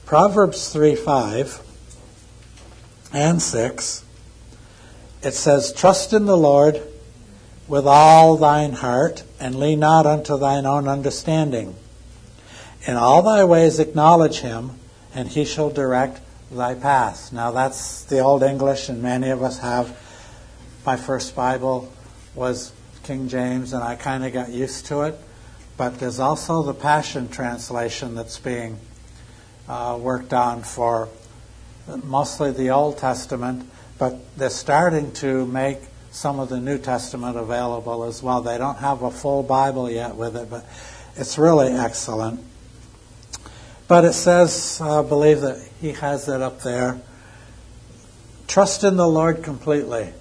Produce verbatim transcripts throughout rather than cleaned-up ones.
Proverbs three five and six, it says, "Trust in the Lord with all thine heart, and lean not unto thine own understanding. In all thy ways acknowledge him, and he shall direct thy paths." Now that's the Old English, and many of us have. My first Bible was King James, and I kind of got used to it. But there's also the Passion Translation that's being uh, worked on for mostly the Old Testament, but they're starting to make some of the New Testament available as well. They don't have a full Bible yet with it, but it's really excellent. But it says, I believe that he has it up there, trust in the Lord completely,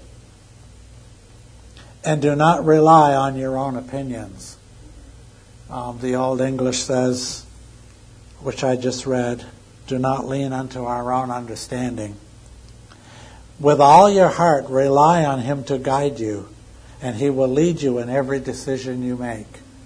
and do not rely on your own opinions. Um, the Old English says, which I just read, do not lean unto our own understanding. With all your heart, rely on him to guide you, and he will lead you in every decision you make.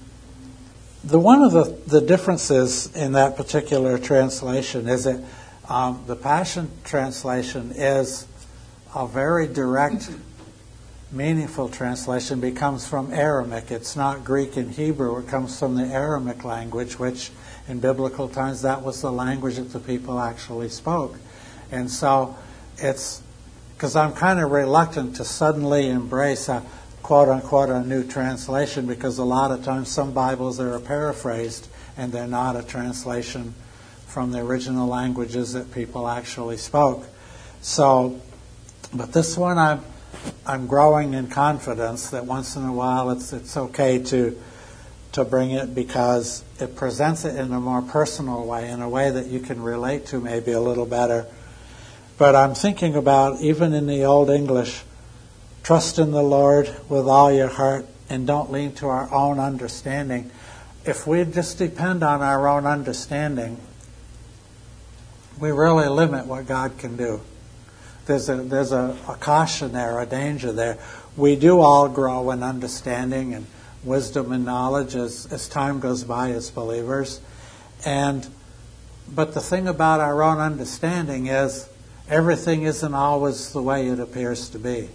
The one of the, the differences in that particular translation is that um, the Passion Translation is a very direct, meaningful translation. It comes from Aramaic. It's not Greek and Hebrew. It comes from the Aramaic language, which in biblical times that was the language that the people actually spoke. And so it's because I'm kind of reluctant to suddenly embrace a quote-unquote a new translation, because a lot of times some Bibles are paraphrased and they're not a translation from the original languages that people actually spoke. So, but this one I'm I'm growing in confidence that once in a while it's it's okay to to bring it, because it presents it in a more personal way, in a way that you can relate to maybe a little better. But I'm thinking about, even in the Old English, trust in the Lord with all your heart and don't lean to our own understanding. If we just depend on our own understanding, we really limit what God can do. There's a there's a, a caution there, a danger there. We do all grow in understanding and wisdom and knowledge as, as time goes by as believers. And but the thing about our own understanding is everything isn't always the way it appears to be.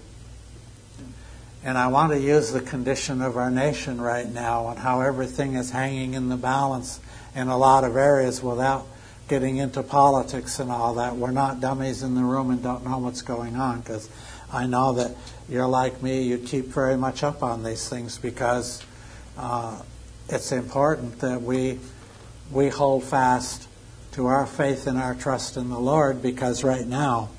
And I want to use the condition of our nation right now and how everything is hanging in the balance in a lot of areas without getting into politics and all that. We're not dummies in the room and don't know what's going on, because I know that you're like me, you keep very much up on these things, because uh, it's important that we we hold fast to our faith and our trust in the Lord, because right now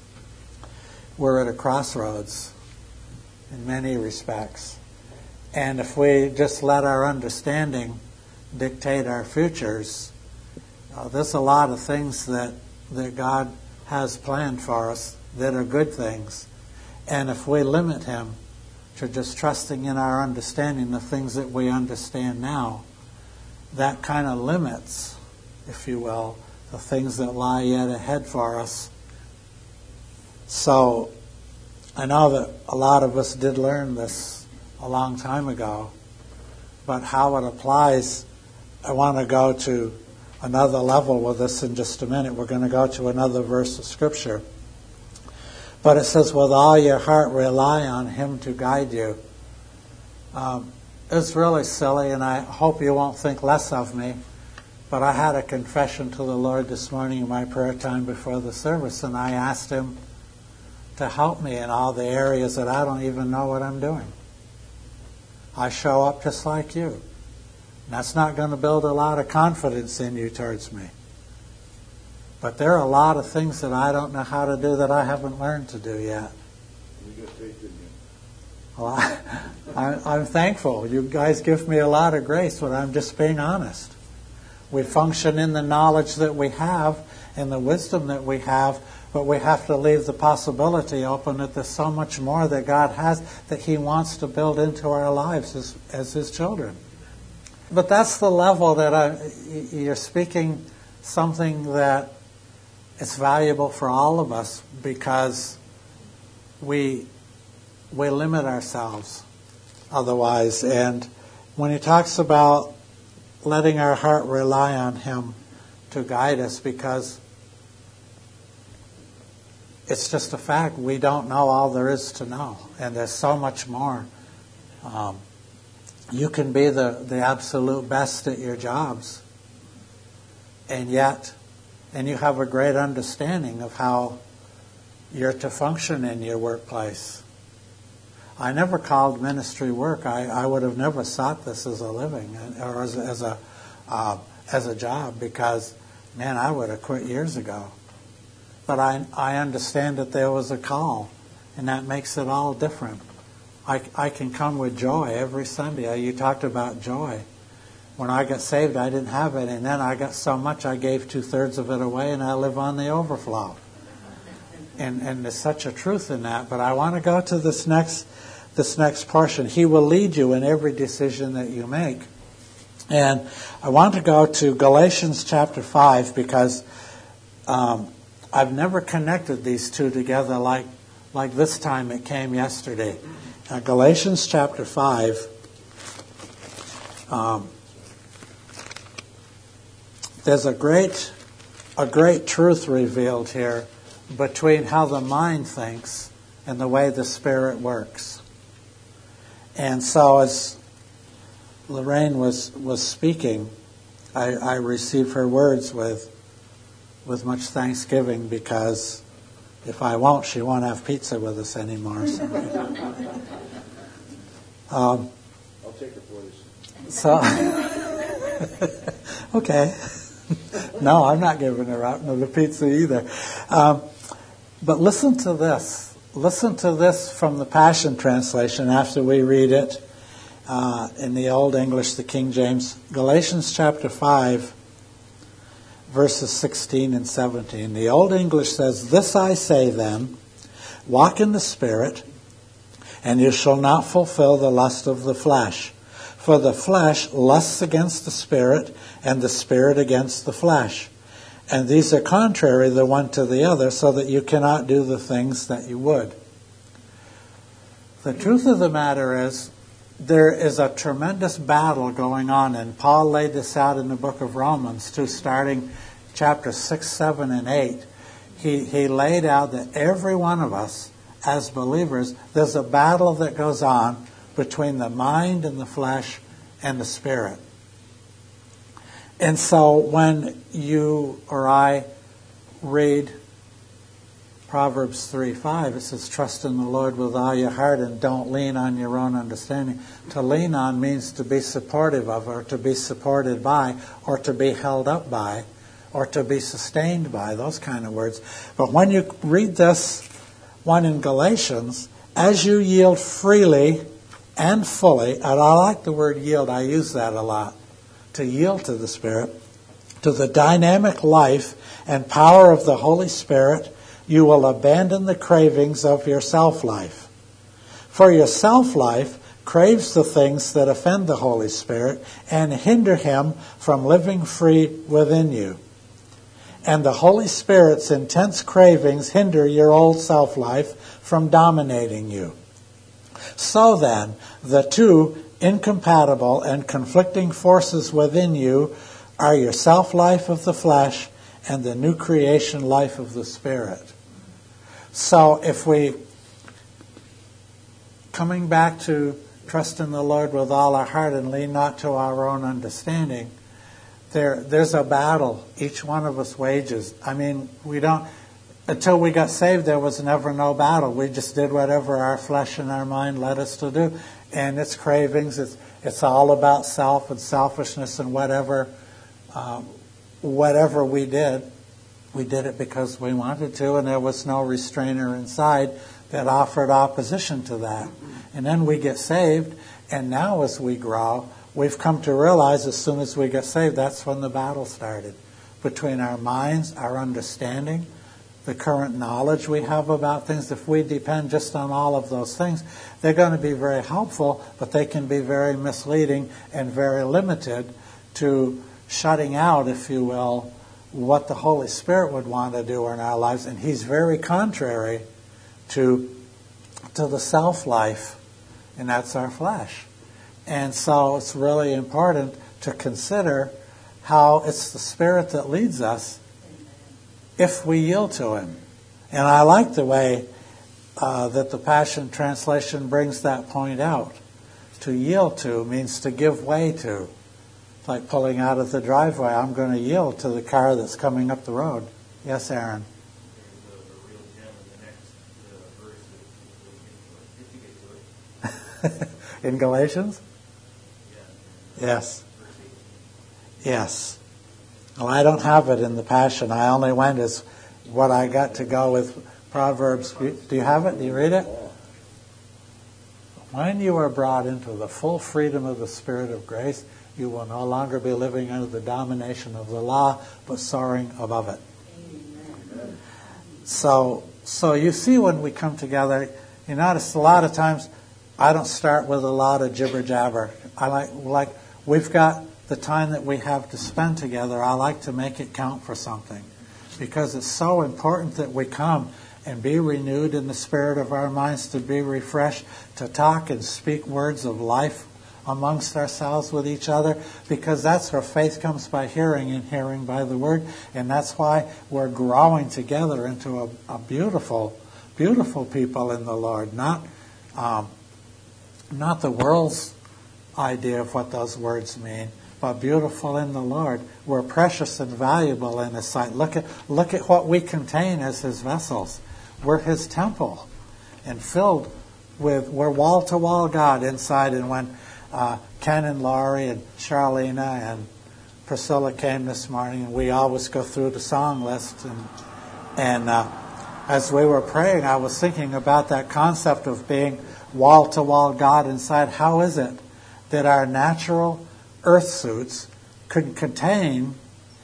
we're at a crossroads in many respects. And if we just let our understanding dictate our futures, uh, there's a lot of things that, that God has planned for us that are good things. And if we limit him to just trusting in our understanding the things that we understand now, that kind of limits, if you will, the things that lie yet ahead for us. So I know that a lot of us did learn this a long time ago, but how it applies, I want to go to another level with this in just a minute. We're going to go to another verse of Scripture. But it says, with all your heart, rely on him to guide you. Um, it's really silly, and I hope you won't think less of me, but I had a confession to the Lord this morning in my prayer time before the service, and I asked him to help me in all the areas that I don't even know what I'm doing. I show up just like you. And that's not going to build a lot of confidence in you towards me. But there are a lot of things that I don't know how to do that I haven't learned to do yet. We got faith in you. Well, I, I, I'm thankful. You guys give me a lot of grace, but I'm just being honest. We function in the knowledge that we have and the wisdom that we have, but we have to leave the possibility open that there's so much more that God has that he wants to build into our lives as, as his children. But that's the level that I, you're speaking something that is valuable for all of us, because we we limit ourselves otherwise. And when he talks about letting our heart rely on him to guide us, because it's just a fact. We don't know all there is to know, and there's so much more. Um, you can be the, the absolute best at your jobs, and yet, and you have a great understanding of how you're to function in your workplace. I never called ministry work. I, I would have never sought this as a living or as, as a uh, as a job, because, man, I would have quit years ago. But I I understand that there was a call, and that makes it all different. I, I can come with joy every Sunday. You talked about joy. When I got saved, I didn't have it, and then I got so much I gave two-thirds of it away, and I live on the overflow. And and there's such a truth in that. But I want to go to this next this next portion. He will lead you in every decision that you make. And I want to go to Galatians chapter five, because um, I've never connected these two together like like this time it came yesterday. Uh, Galatians chapter five. Um, there's a great a great truth revealed here between how the mind thinks and the way the Spirit works. And so as Lorraine was, was speaking, I, I received her words with with much thanksgiving, because if I won't, she won't have pizza with us anymore. So, um, I'll take it for you. So, okay. No, I'm not giving her out no the pizza either. Um, but listen to this. Listen to this from the Passion Translation after we read it uh, in the Old English, the King James. Galatians chapter five, verses sixteen and seventeen. The Old English says, "This I say then, walk in the Spirit, and you shall not fulfill the lust of the flesh. For the flesh lusts against the Spirit, and the Spirit against the flesh. And these are contrary the one to the other, so that you cannot do the things that you would." The truth of the matter is, there is a tremendous battle going on, and Paul laid this out in the book of Romans, too, starting chapter six, seven, and eight. He, he laid out that every one of us, as believers, there's a battle that goes on between the mind and the flesh and the Spirit. And so when you or I read Proverbs three five, it says, "Trust in the Lord with all your heart and don't lean on your own understanding." To lean on means to be supportive of, or to be supported by, or to be held up by, or to be sustained by, those kind of words. But when you read this one in Galatians, as you yield freely and fully, and I like the word yield, I use that a lot, to yield to the Spirit, to the dynamic life and power of the Holy Spirit, you will abandon the cravings of your self-life. For your self-life craves the things that offend the Holy Spirit and hinder Him from living free within you. And the Holy Spirit's intense cravings hinder your old self-life from dominating you. So then, the two incompatible and conflicting forces within you are your self-life of the flesh and the new creation life of the Spirit. So if we, coming back to trust in the Lord with all our heart and lean not to our own understanding, there there's a battle each one of us wages. I mean, we don't, until we got saved, there was never no battle. We just did whatever our flesh and our mind led us to do. And its cravings, it's, it's all about self and selfishness and whatever, um, whatever we did, we did it because we wanted to, and there was no restrainer inside that offered opposition to that. And then we get saved, and now as we grow, we've come to realize as soon as we get saved, that's when the battle started. Between our minds, our understanding, the current knowledge we have about things. If we depend just on all of those things, they're going to be very helpful, but they can be very misleading and very limited to shutting out, if you will, what the Holy Spirit would want to do in our lives. And He's very contrary to, to the self-life, and that's our flesh. And so it's really important to consider how it's the Spirit that leads us if we yield to Him. And I like the way uh, that the Passion Translation brings that point out. To yield to means to give way to. It's like pulling out of the driveway. I'm going to yield to the car that's coming up the road. Yes, Aaron? In Galatians? Yes. Yes. Well, I don't have it in the Passion. I only went as what I got to go with Proverbs. Do you have it? Do you read it? When you are brought into the full freedom of the Spirit of grace, you will no longer be living under the domination of the law, but soaring above it. Amen. So, so you see when we come together, you notice a lot of times I don't start with a lot of jibber jabber. I like, like we've got the time that we have to spend together. I like to make it count for something, because it's so important that we come and be renewed in the spirit of our minds, to be refreshed, to talk and speak words of life amongst ourselves with each other, because that's where faith comes by hearing, and hearing by the Word. And that's why we're growing together into a, a beautiful, beautiful people in the Lord. Not, um, not the world's idea of what those words mean, but beautiful in the Lord. We're precious and valuable in His sight. Look at, look at what we contain as His vessels. We're His temple, and filled with, we're wall-to-wall God inside. And when uh, Ken and Laurie and Charlena and Priscilla came this morning, and we always go through the song list, and, and uh, as we were praying, I was thinking about that concept of being wall-to-wall God inside. How is it that our natural earth suits could contain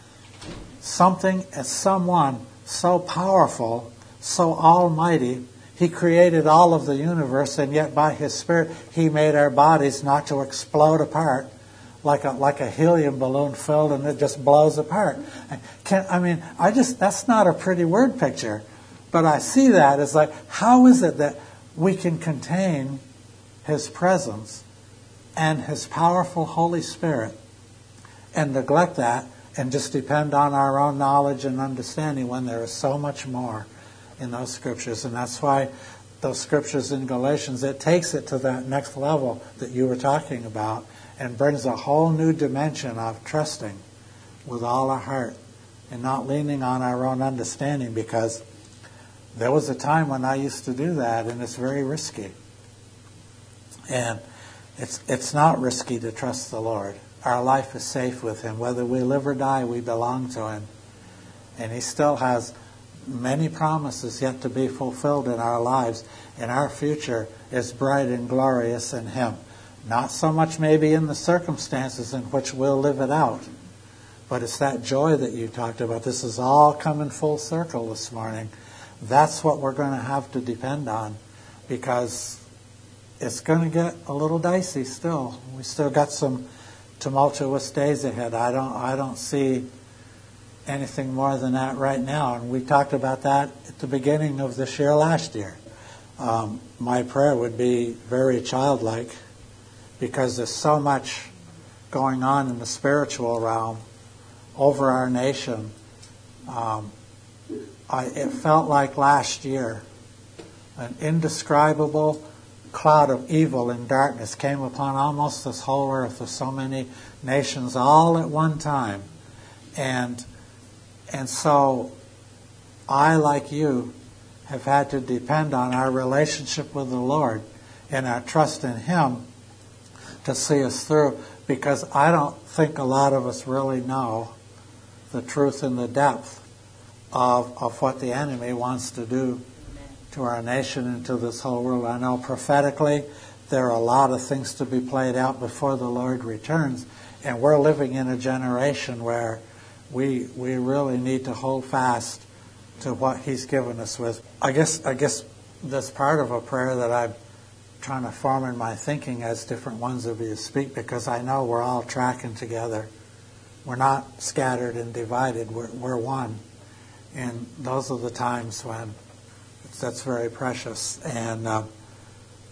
something as someone so powerful, so almighty? He created all of the universe, and yet by His Spirit He made our bodies not to explode apart like a like a helium balloon filled, and it just blows apart. Can, I mean, I just that's not a pretty word picture, but I see that as like, how is it that we can contain His presence and His powerful Holy Spirit and neglect that and just depend on our own knowledge and understanding, when there is so much more in those scriptures? And that's why those scriptures in Galatians, it takes it to that next level that you were talking about, and brings a whole new dimension of trusting with all our heart and not leaning on our own understanding, because there was a time when I used to do that, and it's very risky. And it's it's not risky to trust the Lord. Our life is safe with Him. Whether we live or die, we belong to Him. And He still has many promises yet to be fulfilled in our lives, and our future is bright and glorious in Him. Not so much maybe in the circumstances in which we'll live it out, but it's that joy that you talked about. This is all coming full circle this morning. That's what we're going to have to depend on, because it's going to get a little dicey still. We still got some tumultuous days ahead. I don't I don't see anything more than that right now. And we talked about that at the beginning of this year last year. Um, my prayer would be very childlike, because there's so much going on in the spiritual realm over our nation. Um, I, it felt like last year an indescribable cloud of evil and darkness came upon almost this whole earth, of so many nations all at one time. And and so I, like you, have had to depend on our relationship with the Lord and our trust in Him to see us through, because I don't think a lot of us really know the truth and the depth of, of what the enemy wants to do to our nation and to this whole world. I know prophetically there are a lot of things to be played out before the Lord returns, and we're living in a generation where we we really need to hold fast to what He's given us with. I guess I guess that's part of a prayer that I'm trying to form in my thinking as different ones of you speak, because I know we're all tracking together. We're not scattered and divided. We're, we're one. And those are the times when that's very precious. And uh,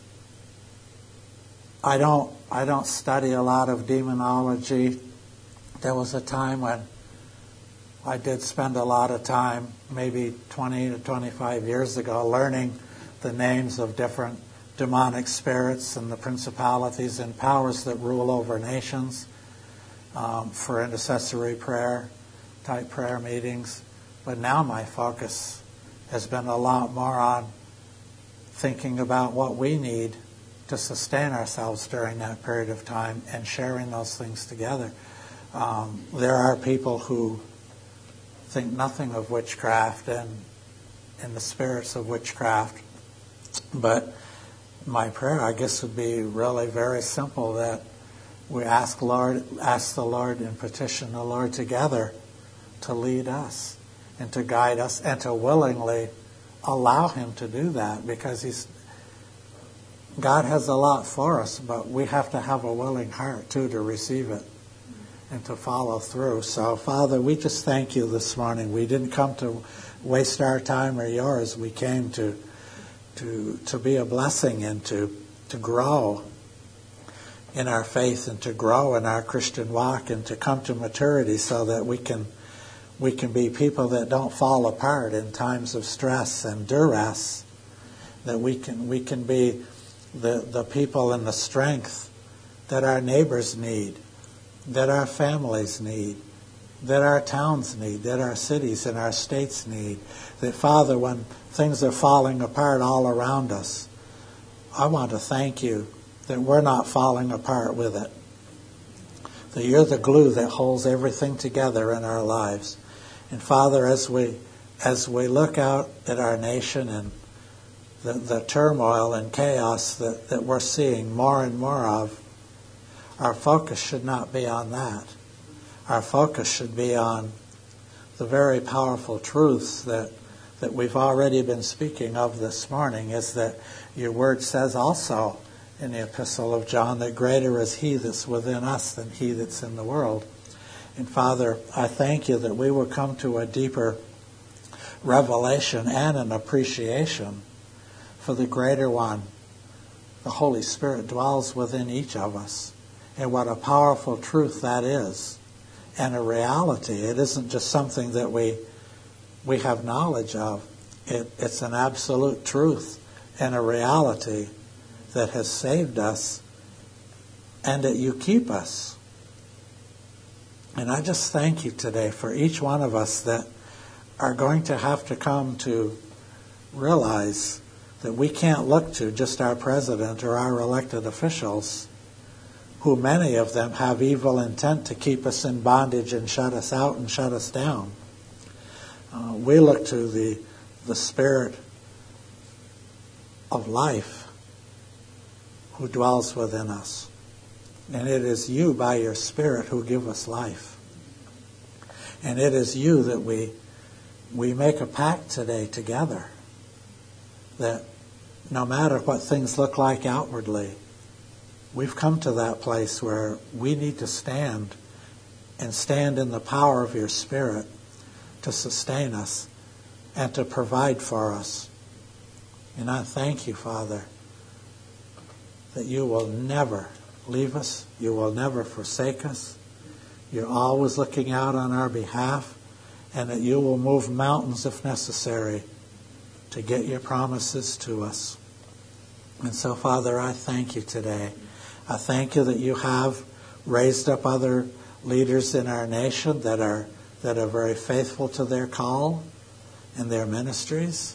I don't I don't study a lot of demonology there was a time when I did spend a lot of time, maybe twenty to twenty-five years ago, learning the names of different demonic spirits and the principalities and powers that rule over nations um, for intercessory prayer type prayer meetings. But now my focus has been a lot more on thinking about what we need to sustain ourselves during that period of time and sharing those things together. Um, there are people who think nothing of witchcraft and, and the spirits of witchcraft, but my prayer, I guess, would be really very simple, that we ask Lord, ask the Lord and petition the Lord together to lead us and to guide us and to willingly allow Him to do that, because He's God has a lot for us, but we have to have a willing heart too to receive it and to follow through. So, Father, we just thank You this morning. We didn't come to waste our time or yours. We came to to to be a blessing and to to grow in our faith and to grow in our Christian walk and to come to maturity so that we can we can be people that don't fall apart in times of stress and duress, that we can we can be the, the people and the strength that our neighbors need, that our families need, that our towns need, that our cities and our states need. That, Father, when things are falling apart all around us, I want to thank You that we're not falling apart with it. That You're the glue that holds everything together in our lives. And Father, as we as we look out at our nation and the, the turmoil and chaos that, that we're seeing more and more of, our focus should not be on that. Our focus should be on the very powerful truths that, that we've already been speaking of this morning, is that Your Word says also in the Epistle of John that greater is He that's within us than he that's in the world. And Father, I thank You that we will come to a deeper revelation and an appreciation for the greater one. The Holy Spirit dwells within each of us. And what a powerful truth that is. And a reality. It isn't just something that we we have knowledge of. It, it's an absolute truth and a reality that has saved us and that You keep us. And I just thank You today for each one of us that are going to have to come to realize that we can't look to just our president or our elected officials, who many of them have evil intent to keep us in bondage and shut us out and shut us down. Uh, we look to the the Spirit of life who dwells within us. And it is You, by Your Spirit, who give us life. And it is You that we we make a pact today together, that no matter what things look like outwardly, we've come to that place where we need to stand and stand in the power of Your Spirit to sustain us and to provide for us. And I thank You, Father, that You will never leave us. You will never forsake us. You're always looking out on our behalf, and that You will move mountains if necessary to get Your promises to us. And so, Father, I thank You today. I thank You that You have raised up other leaders in our nation that are that are very faithful to their call and their ministries.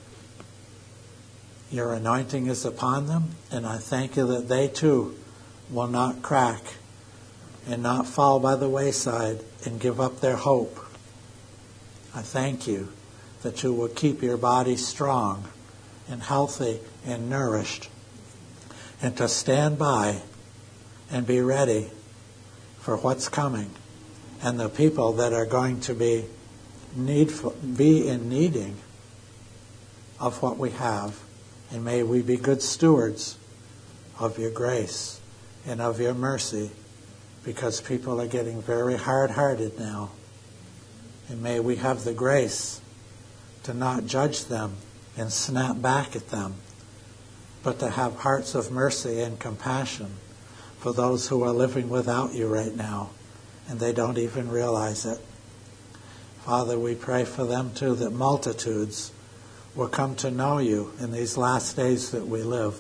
Your anointing is upon them, and I thank You that they too will not crack and not fall by the wayside and give up their hope. I thank You that You will keep Your body strong and healthy and nourished, and to stand by and be ready for what's coming and the people that are going to be needful, be in needing of what we have. And may we be good stewards of Your grace and of Your mercy, because people are getting very hard-hearted now. And may we have the grace to not judge them and snap back at them, but to have hearts of mercy and compassion for those who are living without You right now, and they don't even realize it. Father, we pray for them too, that multitudes will come to know you in these last days that we live,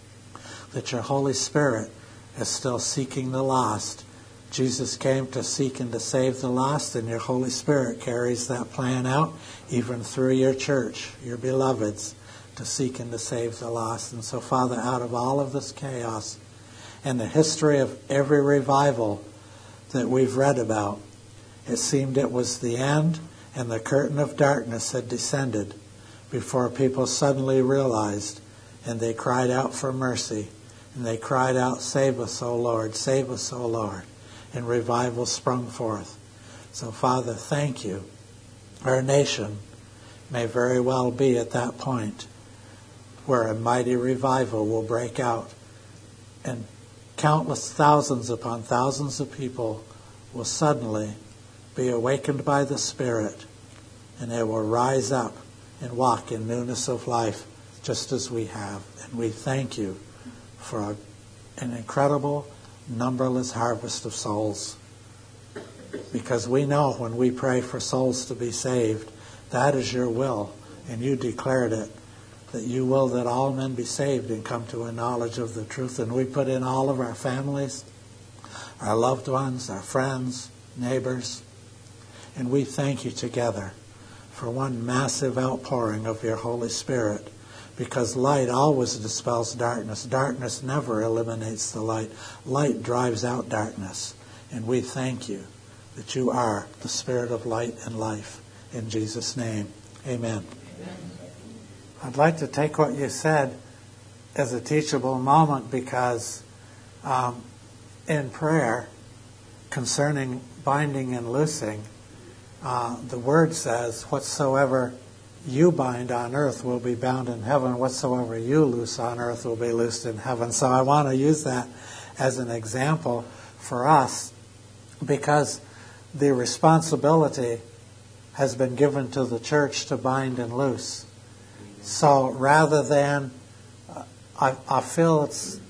that your Holy Spirit is still seeking the lost. Jesus came to seek and to save the lost, and your Holy Spirit carries that plan out even through your church, your beloveds, to seek and to save the lost. And so, Father, out of all of this chaos and the history of every revival that we've read about, it seemed it was the end and the curtain of darkness had descended before people suddenly realized, and they cried out for mercy, and they cried out, "Save us, O Lord, save us, O Lord." And revival sprung forth. So, Father, thank you. Our nation may very well be at that point where a mighty revival will break out, and countless thousands upon thousands of people will suddenly be awakened by the Spirit, and they will rise up and walk in newness of life just as we have. And we thank you for a, an incredible, numberless harvest of souls. Because we know when we pray for souls to be saved, that is your will, and you declared it, that you will that all men be saved and come to a knowledge of the truth. And we put in all of our families, our loved ones, our friends, neighbors, and we thank you together for one massive outpouring of your Holy Spirit, because light always dispels darkness. Darkness never eliminates the light. Light drives out darkness. And we thank you that you are the Spirit of light and life. In Jesus' name, amen. Amen. I'd like to take what you said as a teachable moment, because um, in prayer concerning binding and loosing, uh, the Word says, whatsoever you bind on earth will be bound in heaven. Whatsoever you loose on earth will be loosed in heaven. So I want to use that as an example for us, because the responsibility has been given to the church to bind and loose. So rather than, uh, I, I feel it's,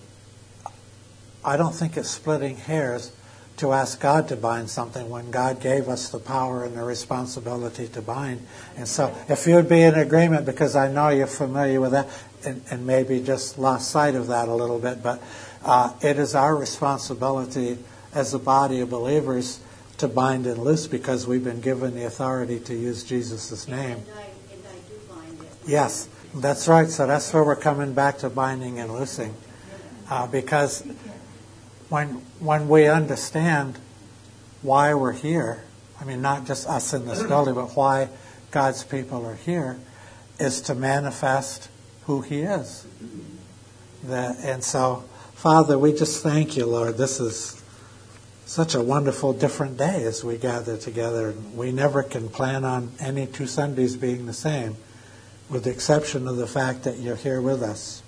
I don't think it's splitting hairs to ask God to bind something when God gave us the power and the responsibility to bind. And so if you'd be in agreement, because I know you're familiar with that, and, and maybe just lost sight of that a little bit, but uh, it is our responsibility as a body of believers to bind and loose, because we've been given the authority to use Jesus' name. And I, and I do bind it. Yes, that's right. So that's where we're coming back to binding and loosing. Uh, because when when we understand why we're here, I mean, not just us in this building, but why God's people are here, is to manifest who He is. That, and so, Father, we just thank you, Lord. This is such a wonderful, different day as we gather together. We never can plan on any two Sundays being the same, with the exception of the fact that you're here with us.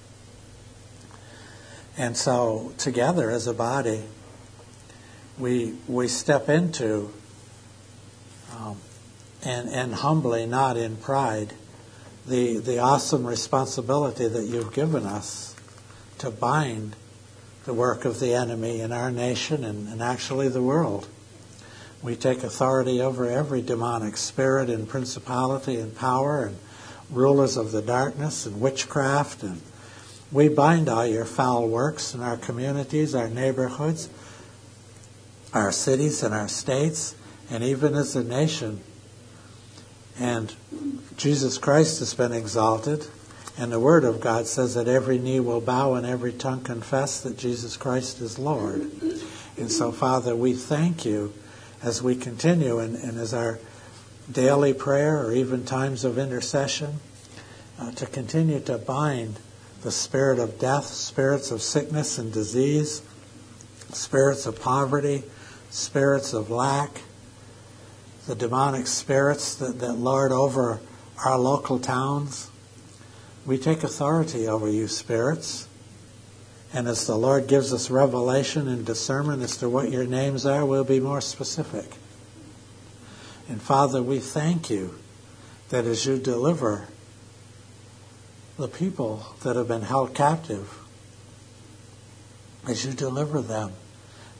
And so, together as a body, we we step into, um, and and humbly, not in pride, the the awesome responsibility that you've given us to bind the work of the enemy in our nation and, and actually the world. We take authority over every demonic spirit and principality and power and rulers of the darkness and witchcraft, and we bind all your foul works in our communities, our neighborhoods, our cities and our states, and even as a nation. And Jesus Christ has been exalted, and the Word of God says that every knee will bow and every tongue confess that Jesus Christ is Lord. And so, Father, we thank you as we continue, and, and as our daily prayer or even times of intercession, uh, to continue to bind the spirit of death, spirits of sickness and disease, spirits of poverty, spirits of lack, the demonic spirits that, that lord over our local towns. We take authority over you spirits. And as the Lord gives us revelation and discernment as to what your names are, we'll be more specific. And Father, we thank you that as you deliver the people that have been held captive, as you deliver them,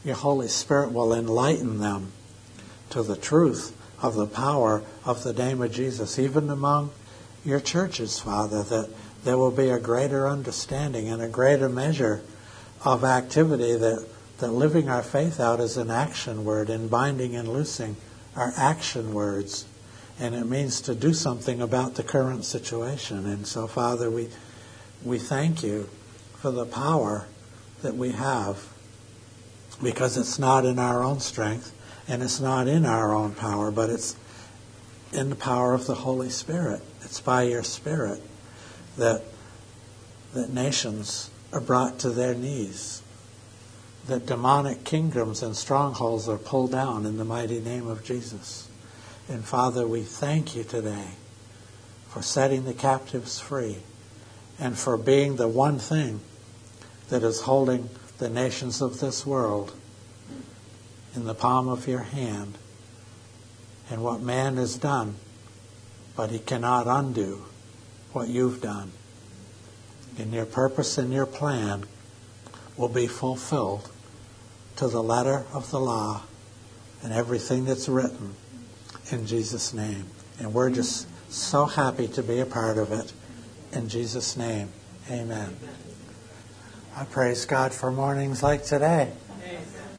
your Holy Spirit will enlighten them to the truth of the power of the name of Jesus, even among your churches, Father, that there will be a greater understanding and a greater measure of activity, that, that living our faith out is an action word, and binding and loosing are action words. And it means to do something about the current situation. And so, Father, we we thank you for the power that we have, because it's not in our own strength and it's not in our own power, but it's in the power of the Holy Spirit. It's by your Spirit that that nations are brought to their knees, that demonic kingdoms and strongholds are pulled down in the mighty name of Jesus. And Father, we thank you today for setting the captives free and for being the one thing that is holding the nations of this world in the palm of your hand. And what man has done, but he cannot undo what you've done. And your purpose and your plan will be fulfilled to the letter of the law and everything that's written in Jesus' name. And we're just so happy to be a part of it. In Jesus' name, amen. I praise God for mornings like today.